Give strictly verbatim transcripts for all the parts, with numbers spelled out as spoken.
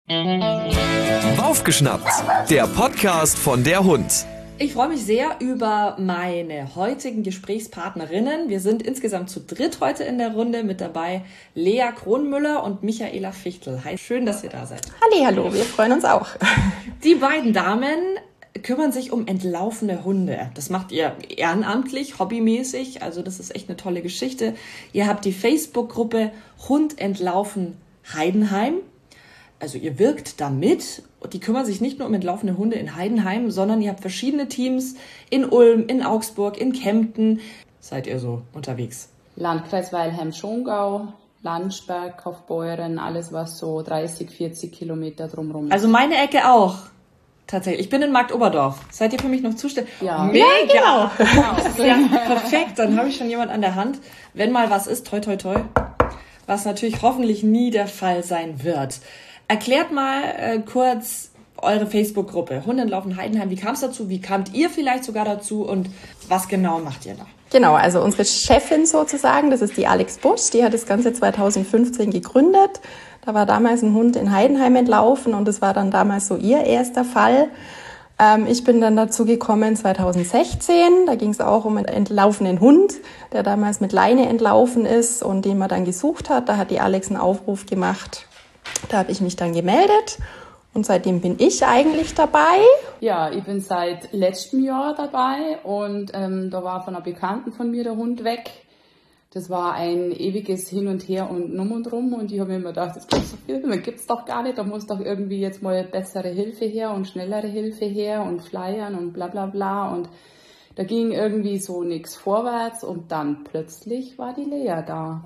Aufgeschnappt, der Podcast von der Hund. Ich freue mich sehr über meine heutigen Gesprächspartnerinnen. Wir sind insgesamt zu dritt heute in der Runde, mit dabei Lea Kronmüller und Michaela Fichtel. Hi, schön, dass ihr da seid. Hallihallo, wir freuen uns auch. Die beiden Damen kümmern sich um entlaufene Hunde. Das macht ihr ehrenamtlich, hobbymäßig, also das ist echt eine tolle Geschichte. Ihr habt die Facebook-Gruppe Hund entlaufen Heidenheim. Also ihr wirkt da mit. Die kümmern sich nicht nur um entlaufene Hunde in Heidenheim, sondern ihr habt verschiedene Teams in Ulm, in Augsburg, in Kempten. Seid ihr so unterwegs? Landkreis Weilheim-Schongau, Landsberg, Kaufbeuren, alles was so dreißig, vierzig Kilometer drumherum ist. Also meine Ecke auch. Tatsächlich. Ich bin in Marktoberdorf. Seid ihr für mich noch zuständig? Ja. Mega! Ja, genau. Das ist ja perfekt. Dann habe ich schon jemand an der Hand. Wenn mal was ist, toi toi toi. Was natürlich hoffentlich nie der Fall sein wird. Erklärt mal äh, kurz eure Facebook-Gruppe Hund entlaufen Heidenheim. Wie kam es dazu? Wie kamt ihr vielleicht sogar dazu? Und was genau macht ihr da? Genau, also unsere Chefin sozusagen, das ist die Alex Busch, die hat das Ganze zweitausendfünfzehn gegründet. Da war damals ein Hund in Heidenheim entlaufen und das war dann damals so ihr erster Fall. Ähm, ich bin dann dazu gekommen zweitausendsechzehn, da ging es auch um einen entlaufenen Hund, der damals mit Leine entlaufen ist und den man dann gesucht hat. Da hat die Alex einen Aufruf gemacht. Da habe ich mich dann gemeldet und seitdem bin ich eigentlich dabei. Ja, ich bin seit letztem Jahr dabei und ähm, da war von einer Bekannten von mir der Hund weg. Das war ein ewiges Hin und Her und Numm und Rum und ich habe mir immer gedacht, das gibt's doch, das gibt's doch gar nicht, da muss doch irgendwie jetzt mal bessere Hilfe her und schnellere Hilfe her und Flyern und bla bla bla und da ging irgendwie so nichts vorwärts und dann plötzlich war die Lea da.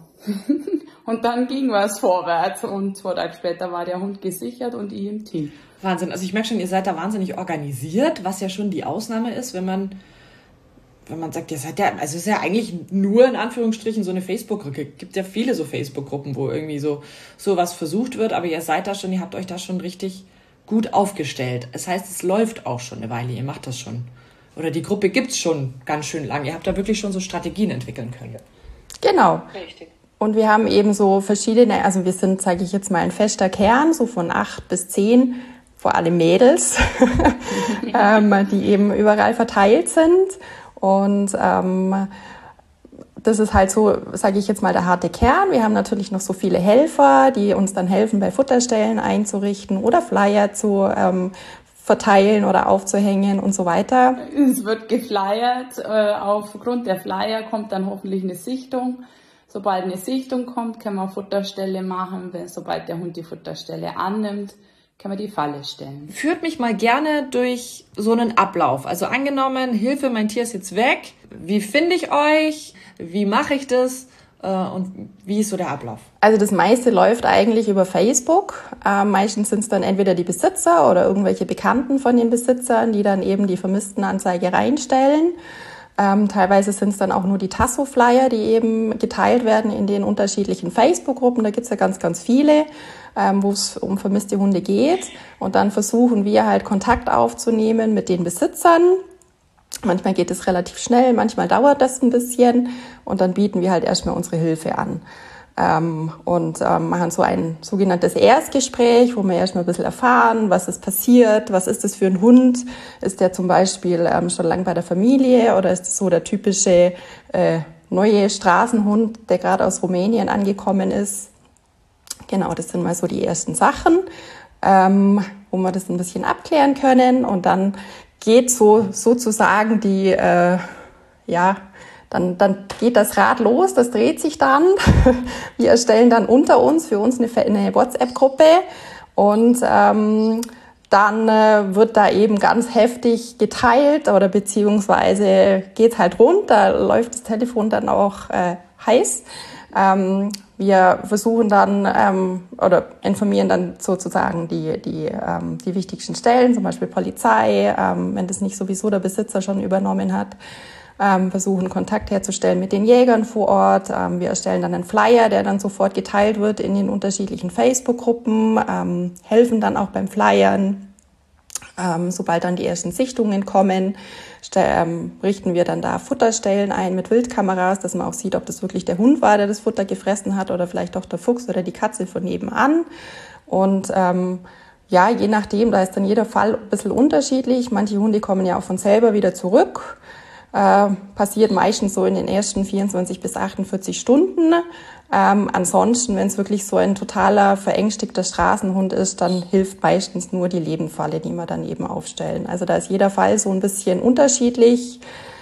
Und dann ging was vorwärts und zwei Tage später war der Hund gesichert und ich im Team. Wahnsinn, also ich merke schon, ihr seid da wahnsinnig organisiert, was ja schon die Ausnahme ist, wenn man, wenn man sagt, ihr seid ja, also es ist ja eigentlich nur in Anführungsstrichen so eine Facebook-Gruppe. Es gibt ja viele so Facebook-Gruppen, wo irgendwie so sowas versucht wird, aber ihr seid da schon, ihr habt euch da schon richtig gut aufgestellt. Das heißt, es läuft auch schon eine Weile, ihr macht das schon. Oder die Gruppe gibt's schon ganz schön lang. Ihr habt da wirklich schon so Strategien entwickeln können. Genau. Richtig. Und wir haben eben so verschiedene, also wir sind, sage ich jetzt mal, ein fester Kern, so von acht bis zehn, vor allem Mädels, ähm, die eben überall verteilt sind. Und ähm, das ist halt so, sage ich jetzt mal, der harte Kern. Wir haben natürlich noch so viele Helfer, die uns dann helfen, bei Futterstellen einzurichten oder Flyer zu ähm, verteilen oder aufzuhängen und so weiter. Es wird geflyert. Äh, aufgrund der Flyer kommt dann hoffentlich eine Sichtung. Sobald eine Sichtung kommt, kann man Futterstelle machen. Wenn, sobald der Hund die Futterstelle annimmt, kann man die Falle stellen. Führt mich mal gerne durch so einen Ablauf. Also angenommen, Hilfe, mein Tier ist jetzt weg. Wie finde ich euch? Wie mache ich das? Und wie ist so der Ablauf? Also das meiste läuft eigentlich über Facebook. Äh, meistens sind es dann entweder die Besitzer oder irgendwelche Bekannten von den Besitzern, die dann eben die Vermisstenanzeige reinstellen. Ähm, teilweise sind es dann auch nur die Tasso-Flyer, die eben geteilt werden in den unterschiedlichen Facebook-Gruppen. Da gibt es ja ganz, ganz viele, ähm, wo es um vermisste Hunde geht. Und dann versuchen wir halt Kontakt aufzunehmen mit den Besitzern. Manchmal geht es relativ schnell, manchmal dauert das ein bisschen und dann bieten wir halt erstmal unsere Hilfe an. Ähm, und ähm, machen so ein sogenanntes Erstgespräch, wo wir erstmal ein bisschen erfahren, was ist passiert, was ist das für ein Hund, ist der zum Beispiel ähm, schon lang bei der Familie oder ist das so der typische äh, neue Straßenhund, der gerade aus Rumänien angekommen ist. Genau, das sind mal so die ersten Sachen, ähm, wo wir das ein bisschen abklären können und dann geht so sozusagen die, äh, ja, Dann, dann geht das Rad los, das dreht sich dann. Wir erstellen dann unter uns, für uns eine, eine WhatsApp-Gruppe und ähm, dann äh, wird da eben ganz heftig geteilt oder beziehungsweise geht's halt rund, da läuft das Telefon dann auch äh, heiß. Ähm, wir versuchen dann ähm, oder informieren dann sozusagen die, die, ähm, die wichtigsten Stellen, zum Beispiel Polizei, ähm, wenn das nicht sowieso der Besitzer schon übernommen hat. Ähm, versuchen Kontakt herzustellen mit den Jägern vor Ort. Ähm, wir erstellen dann einen Flyer, der dann sofort geteilt wird in den unterschiedlichen Facebook-Gruppen, ähm, helfen dann auch beim Flyern. Ähm, sobald dann die ersten Sichtungen kommen, ähm, richten wir dann da Futterstellen ein mit Wildkameras, dass man auch sieht, ob das wirklich der Hund war, der das Futter gefressen hat oder vielleicht auch der Fuchs oder die Katze von nebenan. Und ähm, ja, je nachdem, da ist dann jeder Fall ein bisschen unterschiedlich. Manche Hunde kommen ja auch von selber wieder zurück. Äh, passiert meistens so in den ersten vierundzwanzig bis achtundvierzig Stunden. Ähm, ansonsten, wenn es wirklich so ein totaler verängstigter Straßenhund ist, dann hilft meistens nur die Lebendfalle, die wir dann eben aufstellen. Also da ist jeder Fall so ein bisschen unterschiedlich.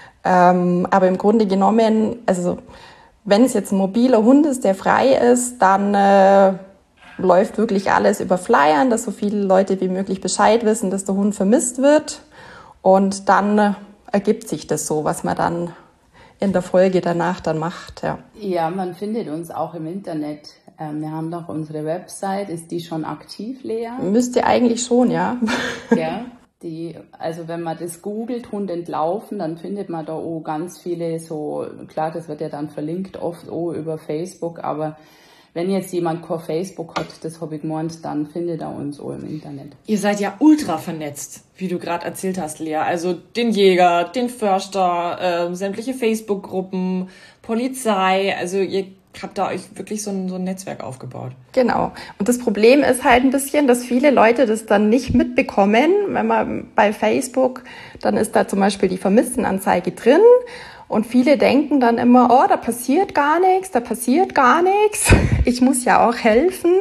Ähm, aber im Grunde genommen, also wenn es jetzt ein mobiler Hund ist, der frei ist, dann äh, läuft wirklich alles über Flyern, dass so viele Leute wie möglich Bescheid wissen, dass der Hund vermisst wird. Und dann äh, ergibt sich das so, was man dann in der Folge danach dann macht. Ja, ja, man findet uns auch im Internet. Ähm, wir haben doch unsere Website. Ist die schon aktiv, Lea? Müsste eigentlich schon, ja. Ja, die, also wenn man das googelt, Hund entlaufen, dann findet man da auch ganz viele so, klar, das wird ja dann verlinkt oft auch über Facebook, aber wenn jetzt jemand kein Facebook hat, das habe ich gemeint, dann findet er uns auch im Internet. Ihr seid ja ultra vernetzt, wie du gerade erzählt hast, Lea. Also den Jäger, den Förster, äh, sämtliche Facebook-Gruppen, Polizei. Also ihr habt da euch wirklich so ein, so ein Netzwerk aufgebaut. Genau. Und das Problem ist halt ein bisschen, dass viele Leute das dann nicht mitbekommen. Wenn man bei Facebook, dann ist da zum Beispiel die Vermisstenanzeige drin. Und viele denken dann immer, oh, da passiert gar nichts, da passiert gar nichts. Ich muss ja auch helfen.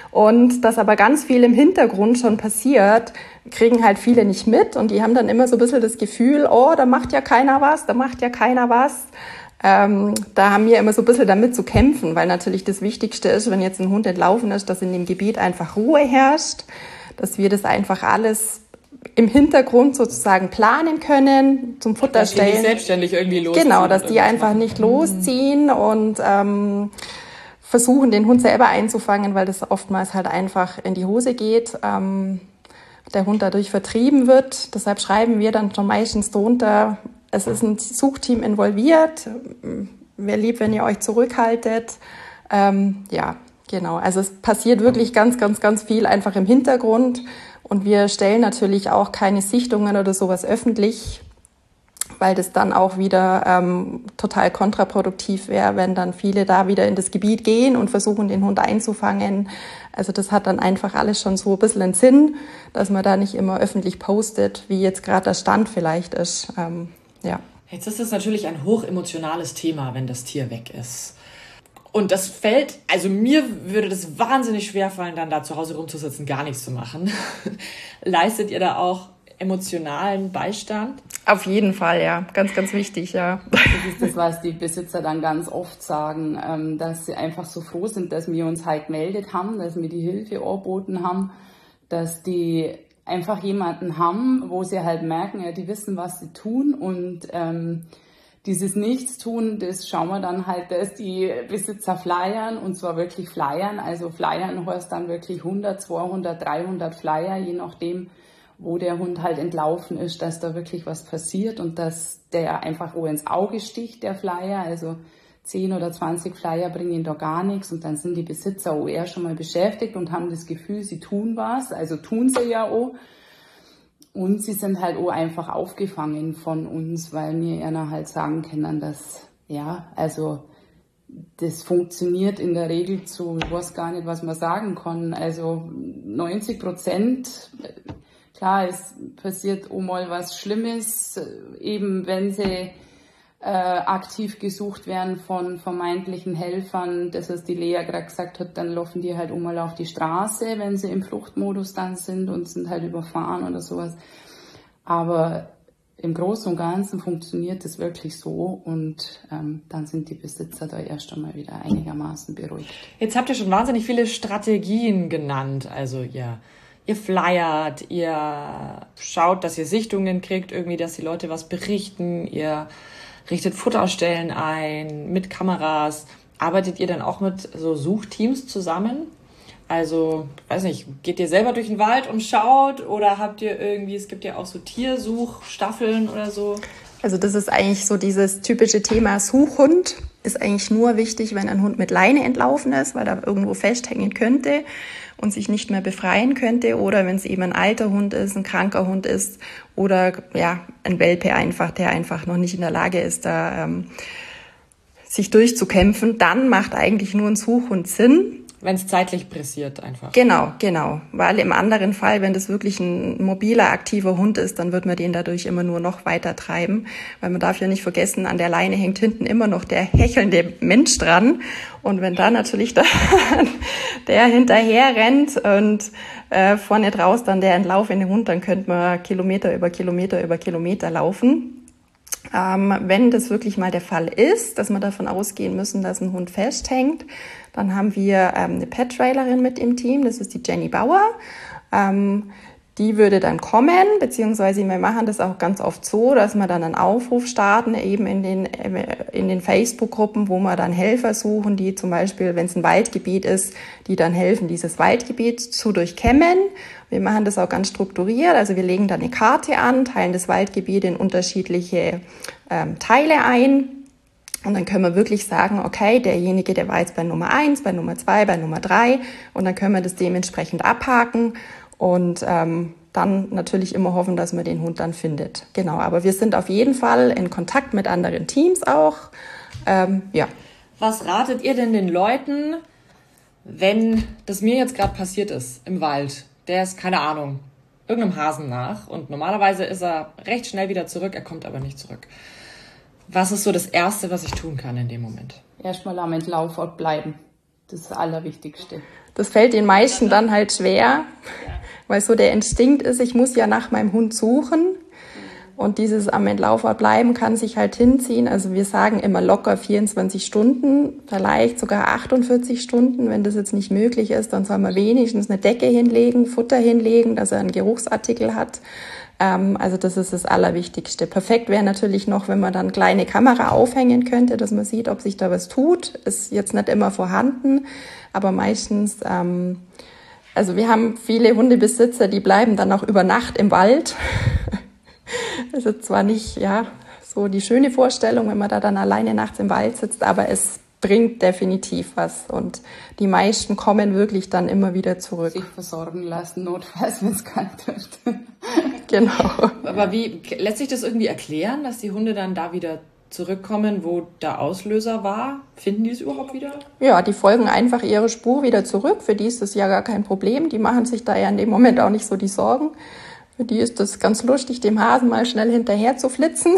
Und dass aber ganz viel im Hintergrund schon passiert, kriegen halt viele nicht mit. Und die haben dann immer so ein bisschen das Gefühl, oh, da macht ja keiner was, da macht ja keiner was. Ähm, da haben wir immer so ein bisschen damit zu kämpfen, weil natürlich das Wichtigste ist, wenn jetzt ein Hund entlaufen ist, dass in dem Gebiet einfach Ruhe herrscht, dass wir das einfach alles im Hintergrund sozusagen planen können, zum Futter dass stellen. Die nicht selbstständig irgendwie losziehen. Genau, dass die einfach machen. nicht losziehen und ähm, versuchen, den Hund selber einzufangen, weil das oftmals halt einfach in die Hose geht, ähm, der Hund dadurch vertrieben wird. Deshalb schreiben wir dann schon meistens drunter, es ist ein Suchteam involviert, wäre lieb, wenn ihr euch zurückhaltet. Ähm, ja, genau, also es passiert wirklich ganz, ganz, ganz viel einfach im Hintergrund. Und wir stellen natürlich auch keine Sichtungen oder sowas öffentlich, weil das dann auch wieder ähm, total kontraproduktiv wäre, wenn dann viele da wieder in das Gebiet gehen und versuchen, den Hund einzufangen. Also das hat dann einfach alles schon so ein bisschen einen Sinn, dass man da nicht immer öffentlich postet, wie jetzt gerade der Stand vielleicht ist. Ähm, ja. Jetzt ist es natürlich ein hochemotionales Thema, wenn das Tier weg ist. Und das fällt, also mir würde das wahnsinnig schwer fallen, dann da zu Hause rumzusitzen, gar nichts zu machen. Leistet ihr da auch emotionalen Beistand? Auf jeden Fall, ja. Ganz, ganz wichtig, ja. Das ist das, was die Besitzer dann ganz oft sagen, dass sie einfach so froh sind, dass wir uns halt gemeldet haben, dass wir die Hilfe angeboten haben, dass die einfach jemanden haben, wo sie halt merken, ja, die wissen, was sie tun und ähm, dieses Nichtstun, das schauen wir dann halt, dass die Besitzer flyern und zwar wirklich flyern. Also flyern heißt dann wirklich hundert, zweihundert, dreihundert Flyer, je nachdem, wo der Hund halt entlaufen ist, dass da wirklich was passiert und dass der einfach wo ins Auge sticht, der Flyer. Also zehn oder zwanzig Flyer bringen da gar nichts und dann sind die Besitzer auch eher schon mal beschäftigt und haben das Gefühl, sie tun was. Also tun sie ja auch. Und sie sind halt auch einfach aufgefangen von uns, weil wir ihnen halt sagen können, dass, ja, also das funktioniert in der Regel zu, ich weiß gar nicht, was man sagen kann, also neunzig Prozent, klar, es passiert auch mal was Schlimmes, eben wenn sie äh, aktiv gesucht werden von vermeintlichen Helfern, das was die Lea gerade gesagt hat, dann laufen die halt auch mal auf die Straße, wenn sie im Fluchtmodus dann sind und sind halt überfahren oder sowas. Aber im Großen und Ganzen funktioniert es wirklich so und ähm, dann sind die Besitzer da erst einmal wieder einigermaßen beruhigt. Jetzt habt ihr schon wahnsinnig viele Strategien genannt, also ihr Ihr flyert, ihr schaut, dass ihr Sichtungen kriegt, irgendwie, dass die Leute was berichten, ihr richtet Futterstellen ein mit Kameras. Arbeitet ihr dann auch mit so Suchteams zusammen? Also, weiß nicht, geht ihr selber durch den Wald und schaut oder habt ihr irgendwie, es gibt ja auch so Tiersuchstaffeln oder so? Also das ist eigentlich so dieses typische Thema Suchhund. Ist eigentlich nur wichtig, wenn ein Hund mit Leine entlaufen ist, weil er irgendwo festhängen könnte und sich nicht mehr befreien könnte. Oder wenn es eben ein alter Hund ist, ein kranker Hund ist oder ja ein Welpe einfach, der einfach noch nicht in der Lage ist, da ähm, sich durchzukämpfen. Dann macht eigentlich nur ein Suchhund Sinn. Wenn es zeitlich pressiert einfach. Genau, genau. Weil im anderen Fall, wenn das wirklich ein mobiler, aktiver Hund ist, dann wird man den dadurch immer nur noch weiter treiben. Weil man darf ja nicht vergessen, an der Leine hängt hinten immer noch der hechelnde Mensch dran. Und wenn da natürlich der, der hinterher rennt und äh, vorne draus dann der entlaufende Hund, dann könnte man Kilometer über Kilometer über Kilometer laufen. Ähm, wenn das wirklich mal der Fall ist, dass wir davon ausgehen müssen, dass ein Hund festhängt, dann haben wir ähm, eine Pet-Trailerin mit im Team, das ist die Jenny Bauer. Ähm, die würde dann kommen, beziehungsweise wir machen das auch ganz oft so, dass wir dann einen Aufruf starten, eben in den, in den Facebook-Gruppen, wo wir dann Helfer suchen, die zum Beispiel, wenn es ein Waldgebiet ist, die dann helfen, dieses Waldgebiet zu durchkämmen. Wir machen das auch ganz strukturiert, also wir legen dann eine Karte an, teilen das Waldgebiet in unterschiedliche ähm, Teile ein. Und dann können wir wirklich sagen, okay, derjenige, der war jetzt bei Nummer eins, bei Nummer zwei, bei Nummer drei. Und dann können wir das dementsprechend abhaken und ähm, dann natürlich immer hoffen, dass man den Hund dann findet. Genau, aber wir sind auf jeden Fall in Kontakt mit anderen Teams auch. Ähm, ja. Was ratet ihr denn den Leuten, wenn das mir jetzt gerade passiert ist im Wald? Der ist, keine Ahnung, irgendeinem Hasen nach und normalerweise ist er recht schnell wieder zurück, er kommt aber nicht zurück. Was ist so das Erste, was ich tun kann in dem Moment? Erstmal am Entlaufort bleiben. Das ist das Allerwichtigste. Das fällt den meisten dann halt schwer, weil so der Instinkt ist, ich muss ja nach meinem Hund suchen. Und dieses am Entlaufort bleiben kann sich halt hinziehen. Also wir sagen immer locker vierundzwanzig Stunden, vielleicht sogar achtundvierzig Stunden. Wenn das jetzt nicht möglich ist, dann soll man wenigstens eine Decke hinlegen, Futter hinlegen, dass er einen Geruchsartikel hat. Ähm, also das ist das Allerwichtigste. Perfekt wäre natürlich noch, wenn man dann kleine Kamera aufhängen könnte, dass man sieht, ob sich da was tut. Ist jetzt nicht immer vorhanden, aber meistens... Ähm, also wir haben viele Hundebesitzer, die bleiben dann auch über Nacht im Wald. Das ist zwar nicht ja so die schöne Vorstellung, wenn man da dann alleine nachts im Wald sitzt, aber es bringt definitiv was. Und die meisten kommen wirklich dann immer wieder zurück. Sich versorgen lassen, notfalls, wenn es kalt wird. Genau. Aber wie lässt sich das irgendwie erklären, dass die Hunde dann da wieder zurückkommen, wo der Auslöser war? Finden die es überhaupt wieder? Ja, die folgen einfach ihre Spur wieder zurück. Für die ist das ja gar kein Problem. Die machen sich da ja in dem Moment auch nicht so die Sorgen. Für die ist das ganz lustig, dem Hasen mal schnell hinterher zu flitzen.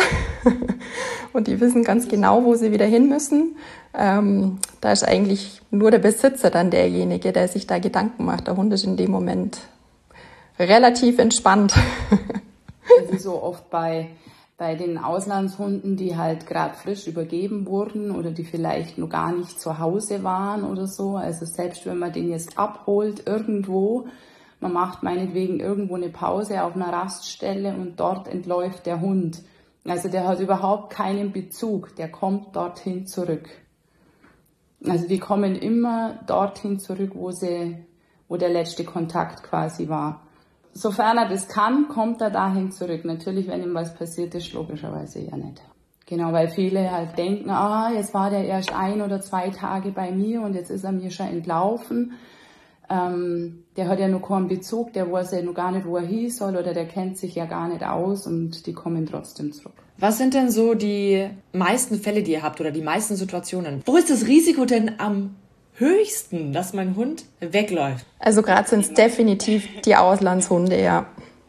Und die wissen ganz genau, wo sie wieder hin müssen. Ähm, da ist eigentlich nur der Besitzer dann derjenige, der sich da Gedanken macht. Der Hund ist in dem Moment relativ entspannt. Wie so oft bei bei den Auslandshunden, die halt gerade frisch übergeben wurden oder die vielleicht noch gar nicht zu Hause waren oder so. Also selbst wenn man den jetzt abholt irgendwo, man macht meinetwegen irgendwo eine Pause auf einer Raststelle und dort entläuft der Hund. Also der hat überhaupt keinen Bezug, der kommt dorthin zurück. Also die kommen immer dorthin zurück, wo sie, wo der letzte Kontakt quasi war. Sofern er das kann, kommt er dahin zurück. Natürlich, wenn ihm was passiert ist, logischerweise ja nicht. Genau, weil viele halt denken, ah, jetzt war der erst ein oder zwei Tage bei mir und jetzt ist er mir schon entlaufen. Ähm, der hat ja noch keinen Bezug, der weiß ja noch gar nicht, wo er hin soll oder der kennt sich ja gar nicht aus und die kommen trotzdem zurück. Was sind denn so die meisten Fälle, die ihr habt oder die meisten Situationen? Wo ist das Risiko denn am höchsten, dass mein Hund wegläuft? Also gerade sind es definitiv die Auslandshunde, ja.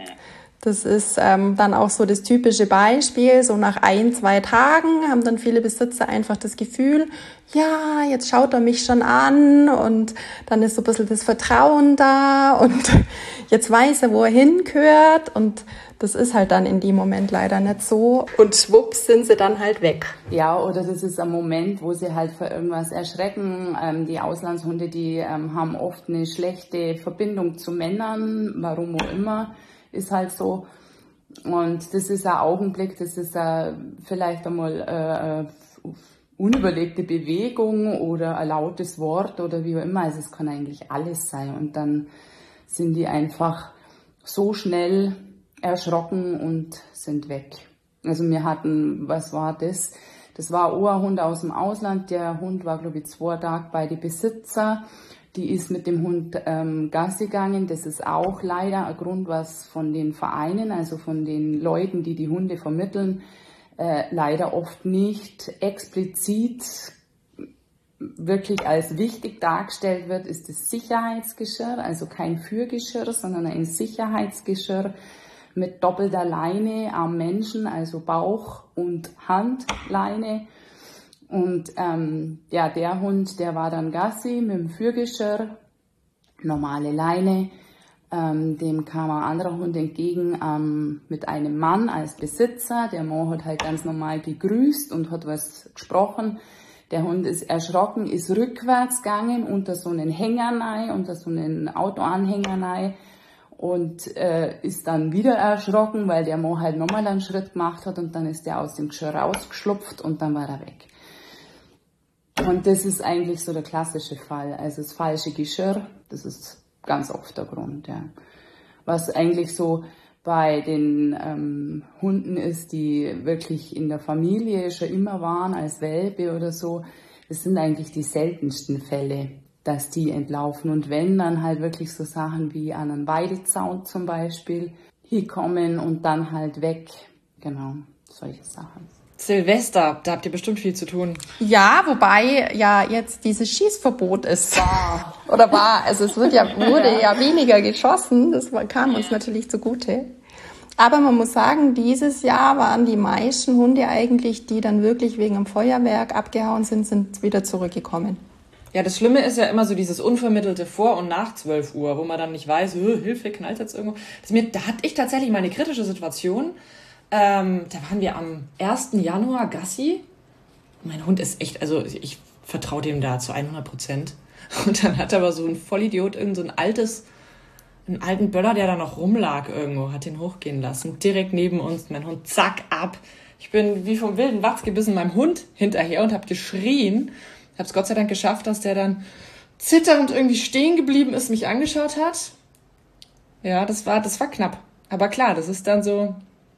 Das ist ähm, dann auch so das typische Beispiel. So nach ein, zwei Tagen haben dann viele Besitzer einfach das Gefühl, ja, jetzt schaut er mich schon an und dann ist so ein bisschen das Vertrauen da und jetzt weiß er, wo er hingehört und das ist halt dann in dem Moment leider nicht so. Und schwupps sind sie dann halt weg. Ja, oder das ist ein Moment, wo sie halt für irgendwas erschrecken. Ähm, die Auslandshunde, die ähm, haben oft eine schlechte Verbindung zu Männern, warum auch immer, ist halt so. Und das ist ein Augenblick, das ist ein, vielleicht einmal eine unüberlegte Bewegung oder ein lautes Wort oder wie auch immer. Also es kann eigentlich alles sein. Und dann sind die einfach so schnell erschrocken und sind weg. Also wir hatten, was war das? Das war auch ein Hund aus dem Ausland. Der Hund war, glaube ich, zwei Tage bei den Besitzer. Die ist mit dem Hund ähm, Gassi gegangen. Das ist auch leider ein Grund, was von den Vereinen, also von den Leuten, die die Hunde vermitteln, äh, leider oft nicht explizit wirklich als wichtig dargestellt wird, ist das Sicherheitsgeschirr, also kein Führgeschirr, sondern ein Sicherheitsgeschirr mit doppelter Leine am Menschen, also Bauch- und Handleine. Und ähm, ja, der Hund, der war dann Gassi mit dem Führgeschirr, normale Leine. Ähm, dem kam ein anderer Hund entgegen ähm, mit einem Mann als Besitzer. Der Mann hat halt ganz normal gegrüßt und hat was gesprochen. Der Hund ist erschrocken, ist rückwärts gegangen unter so einen Hänger rein, unter so einen Autoanhänger rein und äh, ist dann wieder erschrocken, weil der Mann halt nochmal einen Schritt gemacht hat und dann ist der aus dem Geschirr rausgeschlupft und dann war er weg. Und das ist eigentlich so der klassische Fall. Also das falsche Geschirr, das ist ganz oft der Grund, ja. Was eigentlich so bei den ähm, Hunden ist, die wirklich in der Familie schon immer waren, als Welpe oder so, das sind eigentlich die seltensten Fälle, dass die entlaufen. Und wenn, dann halt wirklich so Sachen wie an einen Weidezaun zum Beispiel hier kommen und dann halt weg. Genau, solche Sachen. Silvester, da habt ihr bestimmt viel zu tun. Ja, wobei ja jetzt dieses Schießverbot ist. War. Oder war. Also es wird ja, wurde ja weniger geschossen. Das kam uns natürlich zugute. Aber man muss sagen, dieses Jahr waren die meisten Hunde eigentlich, die dann wirklich wegen dem Feuerwerk abgehauen sind, sind wieder zurückgekommen. Ja, das Schlimme ist ja immer so dieses unvermittelte Vor- und nach zwölf Uhr, wo man dann nicht weiß, Hilfe, knallt jetzt irgendwo. Das mir, da hatte ich tatsächlich mal eine kritische Situation. Ähm, da waren wir am ersten Januar Gassi. Mein Hund ist echt, also ich vertraue dem da zu hundert Prozent. Und dann hat aber so ein Vollidiot irgend so ein altes, einen alten Böller, der da noch rumlag irgendwo, hat den hochgehen lassen. Direkt neben uns, mein Hund, zack, ab. Ich bin wie vom wilden Wachs gebissen meinem Hund hinterher und habe geschrien. Habe es Gott sei Dank geschafft, dass der dann zitternd irgendwie stehen geblieben ist, mich angeschaut hat. Ja, das war, das war knapp. Aber klar, das ist dann so...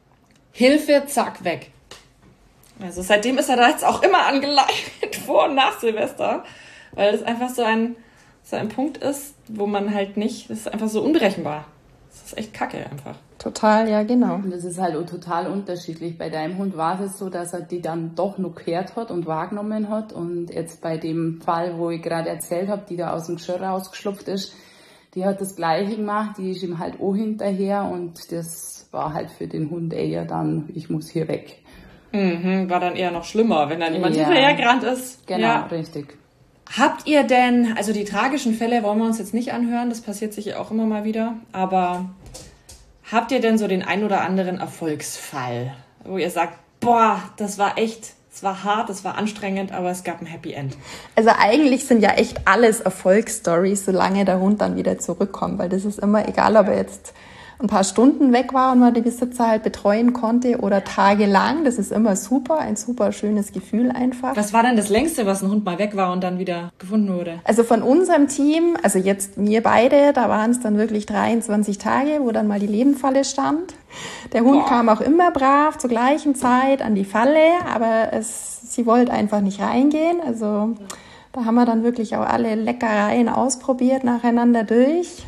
Hilfe, zack, weg. Also seitdem ist er da jetzt auch immer angeleitet, vor und nach Silvester, weil das einfach so ein, so ein Punkt ist, wo man halt nicht, das ist einfach so unberechenbar. Das ist echt kacke einfach. Total, ja, genau. Und das ist halt auch total unterschiedlich. Bei deinem Hund war es so, dass er die dann doch noch gehört hat und wahrgenommen hat. Und jetzt bei dem Fall, wo ich gerade erzählt habe, die da aus dem Geschirr rausgeschlupft ist, die hat das Gleiche gemacht, die ist ihm halt auch hinterher und das war halt für den Hund eher dann, ich muss hier weg. Mhm, war dann eher noch schlimmer, wenn dann jemand ja. hinterhergerannt ist. Genau, ja. Richtig. Habt ihr denn, also die tragischen Fälle wollen wir uns jetzt nicht anhören, das passiert sicher auch immer mal wieder, aber habt ihr denn so den ein oder anderen Erfolgsfall, wo ihr sagt, boah, das war echt... Es war hart, es war anstrengend, aber es gab ein Happy End. Also eigentlich sind ja echt alles Erfolgsstories, solange der Hund dann wieder zurückkommt. Weil das ist immer egal, ob er jetzt ein paar Stunden weg war und man die Besitzer halt betreuen konnte oder tagelang. Das ist immer super, ein super schönes Gefühl einfach. Was war denn das Längste, was ein Hund mal weg war und dann wieder gefunden wurde? Also von unserem Team, also jetzt wir beide, da waren es dann wirklich dreiundzwanzig Tage, wo dann mal die Lebenfalle stand. Der Hund Boah. kam auch immer brav zur gleichen Zeit an die Falle, aber es, sie wollte einfach nicht reingehen. Also da haben wir dann wirklich auch alle Leckereien ausprobiert, nacheinander durch.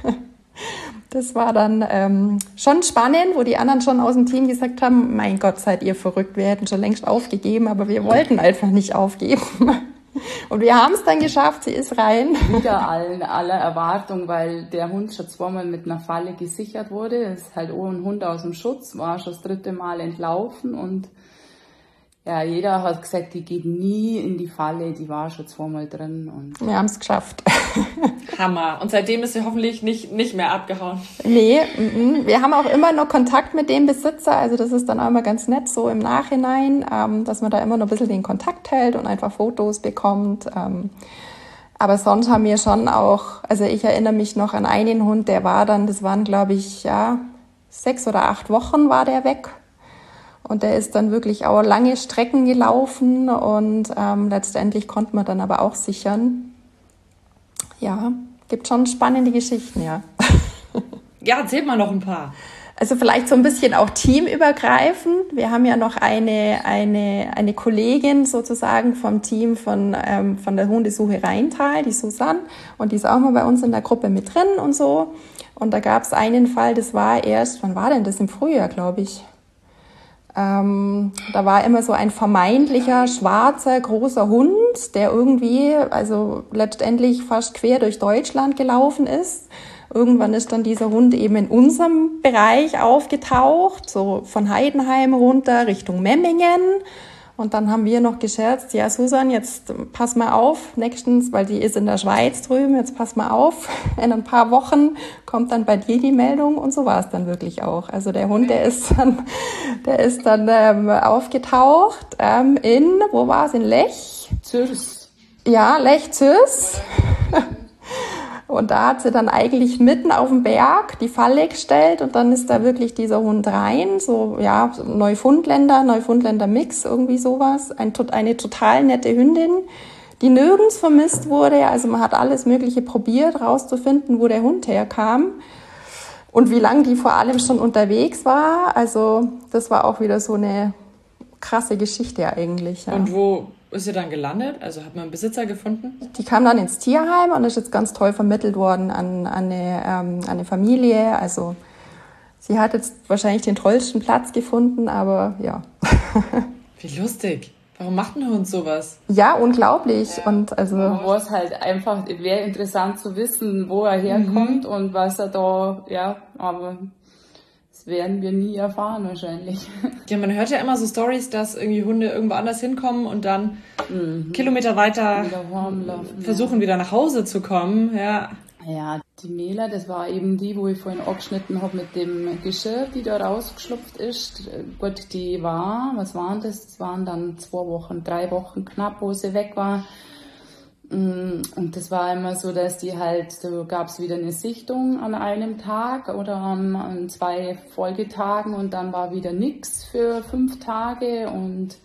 Das war dann ähm, schon spannend, wo die anderen schon aus dem Team gesagt haben, mein Gott, seid ihr verrückt, wir hätten schon längst aufgegeben, aber wir wollten einfach nicht aufgeben. Und wir haben es dann geschafft, sie ist rein. Wieder allen, aller Erwartung, weil der Hund schon zweimal mit einer Falle gesichert wurde. Das ist halt auch ein Hund aus dem Schutz, war schon das dritte Mal entlaufen und ja, jeder hat gesagt, die geht nie in die Falle, die war schon zweimal drin. Und wir haben es geschafft. Hammer. Und seitdem ist sie hoffentlich nicht, nicht mehr abgehauen. Nee, m-m. wir haben auch immer noch Kontakt mit dem Besitzer. Also das ist dann auch immer ganz nett so im Nachhinein, ähm, dass man da immer noch ein bisschen den Kontakt hält und einfach Fotos bekommt. Ähm, aber sonst haben wir schon auch, also ich erinnere mich noch an einen Hund, der war dann, das waren glaube ich, ja, sechs oder acht Wochen war der weg. Und der ist dann wirklich auch lange Strecken gelaufen und ähm, letztendlich konnte man dann aber auch sichern. Ja, gibt schon spannende Geschichten, ja. Ja, erzählt mal noch ein paar. Also vielleicht so ein bisschen auch teamübergreifend. Wir haben ja noch eine, eine, eine Kollegin sozusagen vom Team von, ähm, von der Hundesuche Rheintal, die Susanne. Und die ist auch mal bei uns in der Gruppe mit drin und so. Und da gab es einen Fall, das war erst, wann war denn das? Im Frühjahr, glaube ich. Ähm, da war immer so ein vermeintlicher, schwarzer, großer Hund, der irgendwie, also letztendlich fast quer durch Deutschland gelaufen ist. Irgendwann ist dann dieser Hund eben in unserem Bereich aufgetaucht, so von Heidenheim runter Richtung Memmingen. Und dann haben wir noch gescherzt, ja Susan, jetzt pass mal auf, nächstens, weil die ist in der Schweiz drüben, jetzt pass mal auf, in ein paar Wochen kommt dann bei dir die Meldung, und so war es dann wirklich auch. Also der Hund, der ist dann, der ist dann ähm, aufgetaucht ähm, in, wo war es, in Lech? Zürs. Ja, Lech Zürs. Und da hat sie dann eigentlich mitten auf dem Berg die Falle gestellt und dann ist da wirklich dieser Hund rein, so, ja, Neufundländer, Neufundländer-Mix, irgendwie sowas. Ein, eine total nette Hündin, die nirgends vermisst wurde. Also man hat alles Mögliche probiert, rauszufinden, wo der Hund herkam und wie lange die vor allem schon unterwegs war. Also das war auch wieder so eine krasse Geschichte eigentlich. Ja. Und wo ist sie dann gelandet? Also hat man einen Besitzer gefunden? Die kam dann ins Tierheim und ist jetzt ganz toll vermittelt worden an, an, eine, ähm, an eine Familie. Also sie hat jetzt wahrscheinlich den tollsten Platz gefunden, aber ja. Wie lustig. Warum macht ein Hund sowas? Ja, unglaublich. Ja. Und also war es halt einfach, wäre interessant zu wissen, wo er herkommt mhm. und was er da, ja, aber das werden wir nie erfahren wahrscheinlich. Ja, man hört ja immer so Storys, dass irgendwie Hunde irgendwo anders hinkommen und dann mhm. Kilometer weiter wieder versuchen, ja. wieder nach Hause zu kommen. Ja. Ja, die Mela, das war eben die, wo ich vorhin abgeschnitten habe mit dem Geschirr, die da rausgeschlupft ist. Gut, die war, was waren das? Das waren dann zwei Wochen, drei Wochen knapp, wo sie weg war. Und das war immer so, dass die halt, so gab es wieder eine Sichtung an einem Tag oder an, an zwei Folgetagen und dann war wieder nix für fünf Tage und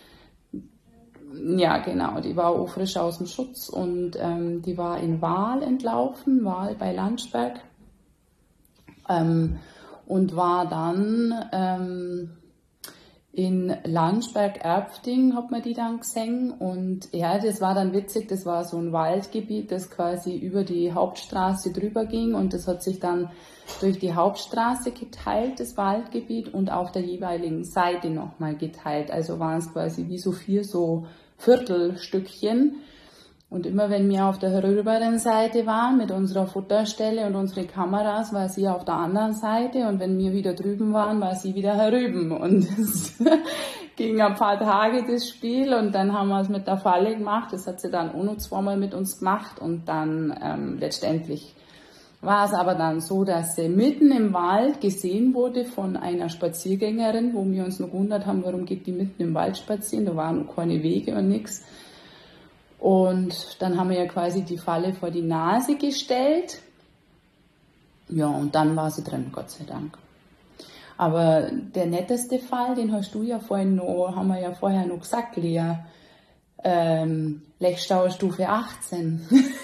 ja, genau, die war auch frisch aus dem Schutz und ähm, die war in Wahl entlaufen, Wahl bei Landsberg ähm, und war dann ähm, in Landsberg-Erpfting hat man die dann gesehen und ja, das war dann witzig, das war so ein Waldgebiet, das quasi über die Hauptstraße drüber ging und das hat sich dann durch die Hauptstraße geteilt, das Waldgebiet, und auf der jeweiligen Seite nochmal geteilt, also waren es quasi wie so vier so Viertelstückchen. Und immer wenn wir auf der herüberen Seite waren mit unserer Futterstelle und unsere Kameras, war sie auf der anderen Seite und wenn wir wieder drüben waren, war sie wieder herüben. Und es ging ein paar Tage das Spiel und dann haben wir es mit der Falle gemacht. Das hat sie dann auch noch zweimal mit uns gemacht und dann ähm, letztendlich war es aber dann so, dass sie mitten im Wald gesehen wurde von einer Spaziergängerin, wo wir uns noch gewundert haben, warum geht die mitten im Wald spazieren, da waren noch keine Wege und nichts. Und dann haben wir ja quasi die Falle vor die Nase gestellt. Ja, und dann war sie drin, Gott sei Dank. Aber der netteste Fall, den hast du ja vorhin noch, haben wir ja vorher noch gesagt, Lea, ähm, Lechstauer Stufe achtzehn.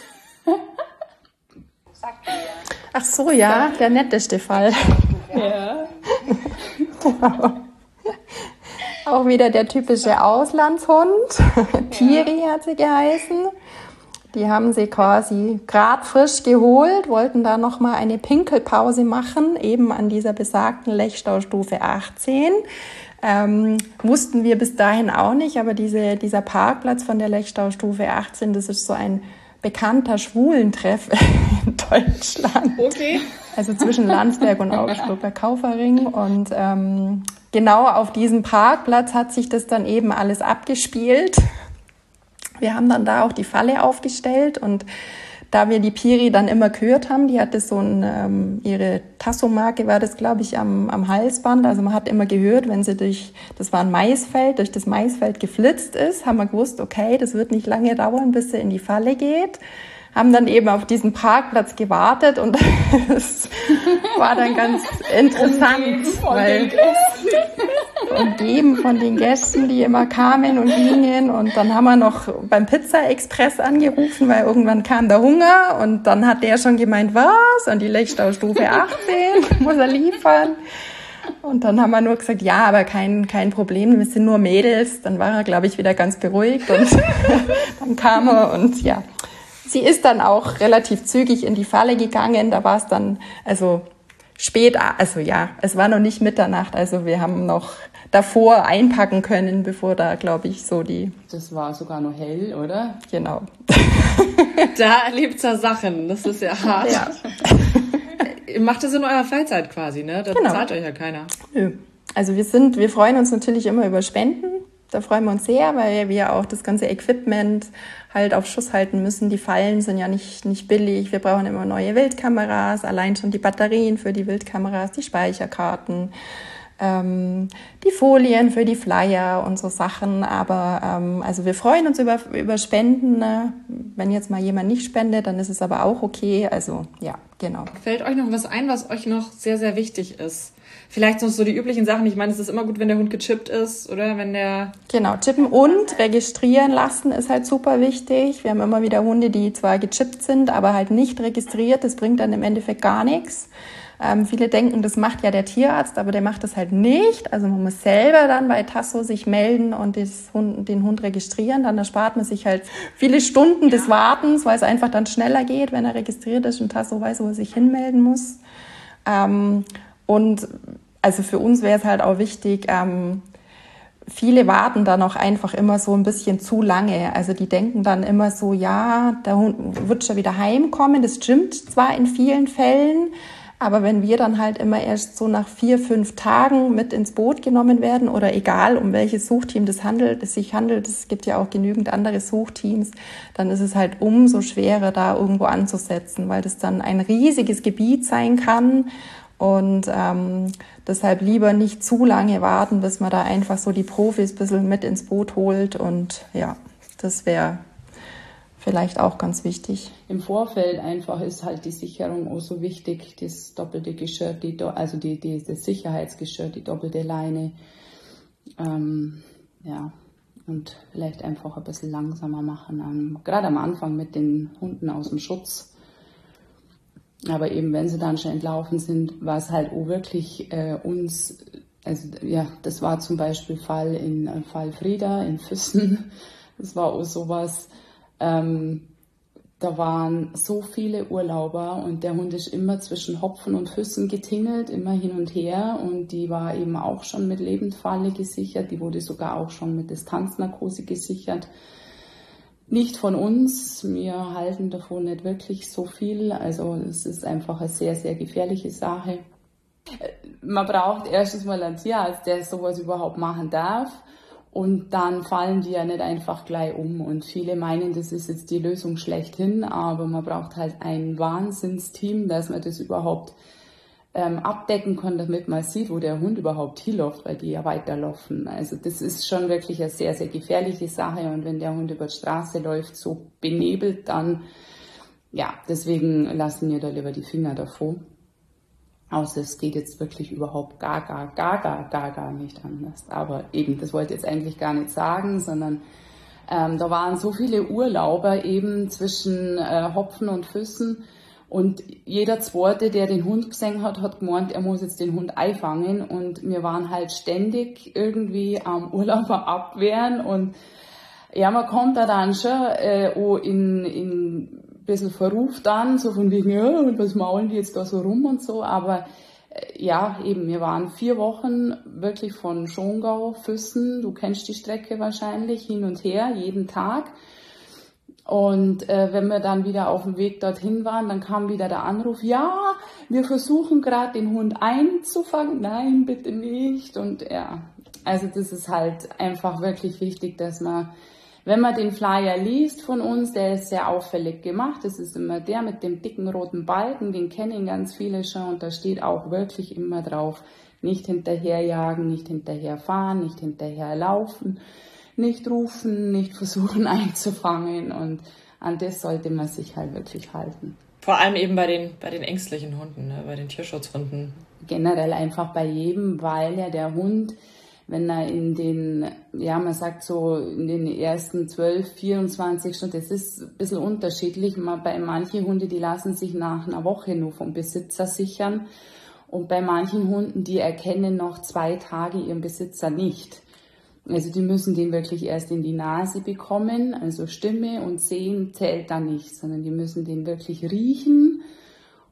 Ach so, ja, der netteste Fall. Ja. Genau. Auch wieder der typische Auslandshund. Piri hat sie geheißen. Die haben sie quasi gerade frisch geholt, wollten da nochmal eine Pinkelpause machen, eben an dieser besagten Lechstaustufe achtzehn. Ähm, wussten wir bis dahin auch nicht, aber diese, dieser Parkplatz von der Lechstaustufe achtzehn, das ist so ein bekannter Schwulentreff in Deutschland. Okay. Also zwischen Landsberg und Augsburger Kaufering. Und ähm, genau auf diesem Parkplatz hat sich das dann eben alles abgespielt. Wir haben dann da auch die Falle aufgestellt und da wir die Piri dann immer gehört haben, die hatte so ein, ähm, ihre Tasso-Marke war das, glaube ich, am, am Halsband. Also man hat immer gehört, wenn sie durch, das war ein Maisfeld, durch das Maisfeld geflitzt ist, haben wir gewusst, okay, das wird nicht lange dauern, bis sie in die Falle geht. Haben dann eben auf diesen Parkplatz gewartet und es war dann ganz interessant, weil umgeben von den Gästen, die immer kamen und gingen, und dann haben wir noch beim Pizza Express angerufen, weil irgendwann kam der Hunger und dann hat der schon gemeint, was? Und die Lechstaustufe achtzehn muss er liefern. Und dann haben wir nur gesagt, ja, aber kein, kein Problem, wir sind nur Mädels. Dann war er, glaube ich, wieder ganz beruhigt und dann kam er und ja. Sie ist dann auch relativ zügig in die Falle gegangen. Da war es dann, also spät, also ja, es war noch nicht Mitternacht, also wir haben noch davor einpacken können, bevor da, glaube ich, so die... Das war sogar noch hell, oder? Genau. Da erlebt ihr Sachen, das ist ja hart. Ja. Ihr macht das in eurer Freizeit quasi, ne? Da Genau. zahlt euch ja keiner. Nö. Also wir sind, wir freuen uns natürlich immer über Spenden. Da freuen wir uns sehr, weil wir auch das ganze Equipment halt auf Schuss halten müssen. Die Fallen sind ja nicht, nicht billig. Wir brauchen immer neue Wildkameras, allein schon die Batterien für die Wildkameras, die Speicherkarten, ähm, die Folien für die Flyer und so Sachen. Aber ähm, also wir freuen uns über, über Spenden. Ne? Wenn jetzt mal jemand nicht spendet, dann ist es aber auch okay. Also ja, genau. Fällt euch noch was ein, was euch noch sehr, sehr wichtig ist? Vielleicht noch so die üblichen Sachen. Ich meine, es ist immer gut, wenn der Hund gechippt ist, oder wenn der... Genau, chippen und registrieren lassen ist halt super wichtig. Wir haben immer wieder Hunde, die zwar gechippt sind, aber halt nicht registriert. Das bringt dann im Endeffekt gar nichts. Ähm, viele denken, das macht ja der Tierarzt, aber der macht das halt nicht. Also man muss selber dann bei Tasso sich melden und das Hund, den Hund registrieren. Dann erspart man sich halt viele Stunden des Wartens, weil es einfach dann schneller geht, wenn er registriert ist und Tasso weiß, wo er sich hinmelden muss. Ähm, Und also für uns wäre es halt auch wichtig, ähm, viele warten dann auch einfach immer so ein bisschen zu lange. Also die denken dann immer so, ja, der Hund wird schon wieder heimkommen. Das stimmt zwar in vielen Fällen, aber wenn wir dann halt immer erst so nach vier, fünf Tagen mit ins Boot genommen werden oder egal, um welches Suchteam das handelt, es sich handelt, es gibt ja auch genügend andere Suchteams, dann ist es halt umso schwerer, da irgendwo anzusetzen, weil das dann ein riesiges Gebiet sein kann. Und ähm, deshalb lieber nicht zu lange warten, bis man da einfach so die Profis ein bisschen mit ins Boot holt. Und ja, das wäre vielleicht auch ganz wichtig. Im Vorfeld einfach ist halt die Sicherung auch so wichtig, das doppelte Geschirr, die, also die, die, das Sicherheitsgeschirr, die doppelte Leine. Ähm, ja, und vielleicht einfach ein bisschen langsamer machen, ähm, gerade am Anfang mit den Hunden aus dem Schutz. Aber eben, wenn sie dann schon entlaufen sind, war es halt auch wirklich äh, uns, also ja, das war zum Beispiel Fall in äh, Fall Frieda in Füssen, das war auch sowas, ähm, da waren so viele Urlauber und der Hund ist immer zwischen Hopfen und Füssen getingelt, immer hin und her und die war eben auch schon mit Lebendfalle gesichert, die wurde sogar auch schon mit Distanznarkose gesichert. Nicht von uns, wir halten davon nicht wirklich so viel, also es ist einfach eine sehr, sehr gefährliche Sache. Man braucht erstens mal einen Tierarzt, der sowas überhaupt machen darf und dann fallen die ja nicht einfach gleich um und viele meinen, das ist jetzt die Lösung schlechthin, aber man braucht halt ein Wahnsinnsteam, dass man das überhaupt ähm, abdecken kann, damit man sieht, wo der Hund überhaupt hinläuft, weil die ja weiterlaufen. Also das ist schon wirklich eine sehr, sehr gefährliche Sache und wenn der Hund über die Straße läuft, so benebelt, dann, ja, deswegen lassen wir da lieber die Finger davon. Außer es geht jetzt wirklich überhaupt gar, gar, gar, gar, gar, gar nicht anders. Aber eben, das wollte ich jetzt eigentlich gar nicht sagen, sondern ähm, da waren so viele Urlauber eben zwischen äh, Hopfen und Füssen. Und jeder Zweite, der den Hund gesehen hat, hat gemeint, er muss jetzt den Hund einfangen. Und wir waren halt ständig irgendwie am Urlauber abwehren. Und ja, man kommt da dann schon äh, auch in, in ein bisschen Verruf dann, so von wegen, ja, und was maulen die jetzt da so rum und so. Aber äh, ja, eben, wir waren vier Wochen wirklich von Schongau, Füssen, du kennst die Strecke wahrscheinlich, hin und her, jeden Tag. Und äh, wenn wir dann wieder auf dem Weg dorthin waren, dann kam wieder der Anruf, ja, wir versuchen gerade den Hund einzufangen. Nein, bitte nicht. Und ja, also das ist halt einfach wirklich wichtig, dass man, wenn man den Flyer liest von uns, der ist sehr auffällig gemacht. Das ist immer der mit dem dicken roten Balken, den kennen ganz viele schon. Und da steht auch wirklich immer drauf, nicht hinterherjagen, nicht hinterherfahren, nicht hinterherlaufen. Nicht rufen, nicht versuchen einzufangen und an das sollte man sich halt wirklich halten. Vor allem eben bei den, bei den ängstlichen Hunden, ne? Bei den Tierschutzhunden. Generell einfach bei jedem, weil ja der Hund, wenn er in den, ja man sagt so in den ersten zwölf, vierundzwanzig Stunden, das ist ein bisschen unterschiedlich, bei manchen Hunden, die lassen sich nach einer Woche nur vom Besitzer sichern und bei manchen Hunden, die erkennen noch zwei Tage ihren Besitzer nicht. Also die müssen den wirklich erst in die Nase bekommen, also Stimme und Sehen zählt da nicht, sondern die müssen den wirklich riechen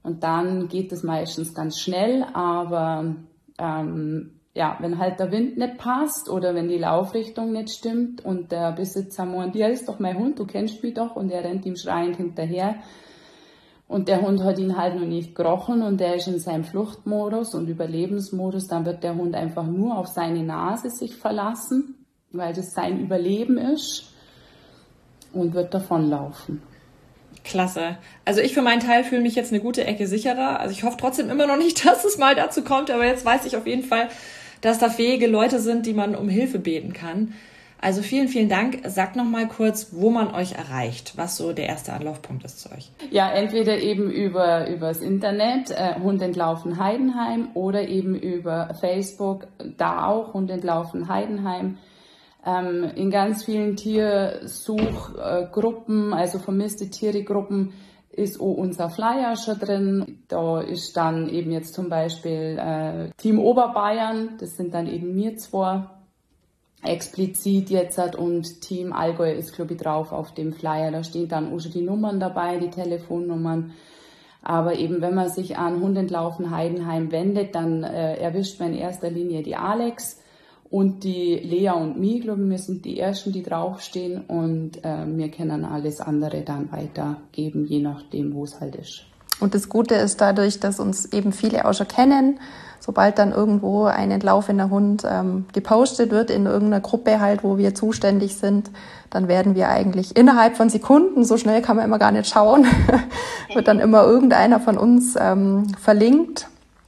Und dann geht es meistens ganz schnell, aber ähm, ja, wenn halt der Wind nicht passt oder wenn die Laufrichtung nicht stimmt und der Besitzer meint, ja, ist doch mein Hund, du kennst mich doch, und er rennt ihm schreiend hinterher und der Hund hat ihn halt noch nicht gerochen und der ist in seinem Fluchtmodus und Überlebensmodus, dann wird der Hund einfach nur auf seine Nase sich verlassen, weil das sein Überleben ist, und wird davonlaufen. Klasse. Also ich für meinen Teil fühle mich jetzt eine gute Ecke sicherer. Also ich hoffe trotzdem immer noch nicht, dass es mal dazu kommt, aber jetzt weiß ich auf jeden Fall, dass da fähige Leute sind, die man um Hilfe beten kann. Also vielen, vielen Dank. Sagt noch mal kurz, wo man euch erreicht, was so der erste Anlaufpunkt ist zu euch. Ja, entweder eben über übers Internet, äh, Hund entlaufen Heidenheim, oder eben über Facebook, da auch Hund entlaufen Heidenheim. Ähm, in ganz vielen Tiersuchgruppen, also vermisste Tiere-Gruppen, ist auch unser Flyer schon drin. Da ist dann eben jetzt zum Beispiel äh, Team Oberbayern, das sind dann eben wir zwei explizit jetzt, und Team Allgäu ist, glaube ich, drauf auf dem Flyer. Da stehen dann auch schon die Nummern dabei, die Telefonnummern. Aber eben, wenn man sich an Hund entlaufen Heidenheim wendet, dann äh, erwischt man in erster Linie die Alex und die Lea und mich. Ich glaube, wir sind die Ersten, die draufstehen, und äh, wir können alles andere dann weitergeben, je nachdem, wo es halt ist. Und das Gute ist dadurch, dass uns eben viele auch schon kennen, sobald dann irgendwo ein entlaufener Hund ähm, gepostet wird in irgendeiner Gruppe halt, wo wir zuständig sind, dann werden wir eigentlich innerhalb von Sekunden, so schnell kann man immer gar nicht schauen, wird dann immer irgendeiner von uns ähm, verlinkt.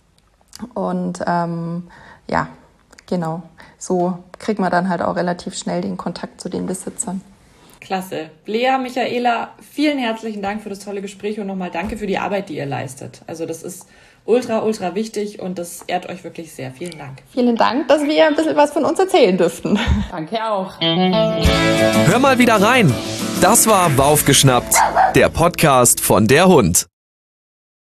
Und ähm, ja, genau, so kriegt man dann halt auch relativ schnell den Kontakt zu den Besitzern. Klasse. Lea, Michaela, vielen herzlichen Dank für das tolle Gespräch und nochmal danke für die Arbeit, die ihr leistet. Also das ist ultra, ultra wichtig und das ehrt euch wirklich sehr. Vielen Dank. Vielen Dank, dass wir ein bisschen was von uns erzählen dürften. Danke auch. Hör mal wieder rein. Das war Baufgeschnappt, der Podcast von der Hund.